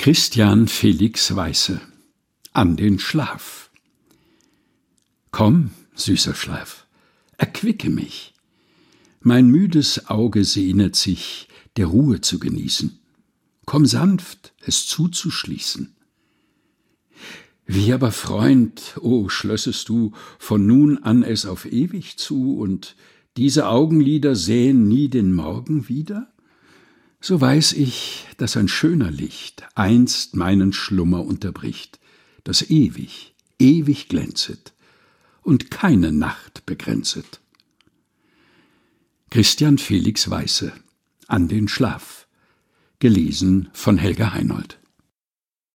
Christian Felix Weisse: An den Schlaf. Komm, süßer Schlaf, erquicke mich. Mein müdes Auge sehnet sich, der Ruhe zu genießen. Komm sanft, es zuzuschließen. Wie aber, Freund, o schlössest du von nun an es auf ewig zu, und diese Augenlider sähen nie den Morgen wieder? So weiß ich, dass ein schöner Licht einst meinen Schlummer unterbricht, das ewig, ewig glänzet und keine Nacht begrenzet. Christian Felix Weisse: An den Schlaf. Gelesen von Helga Heinold.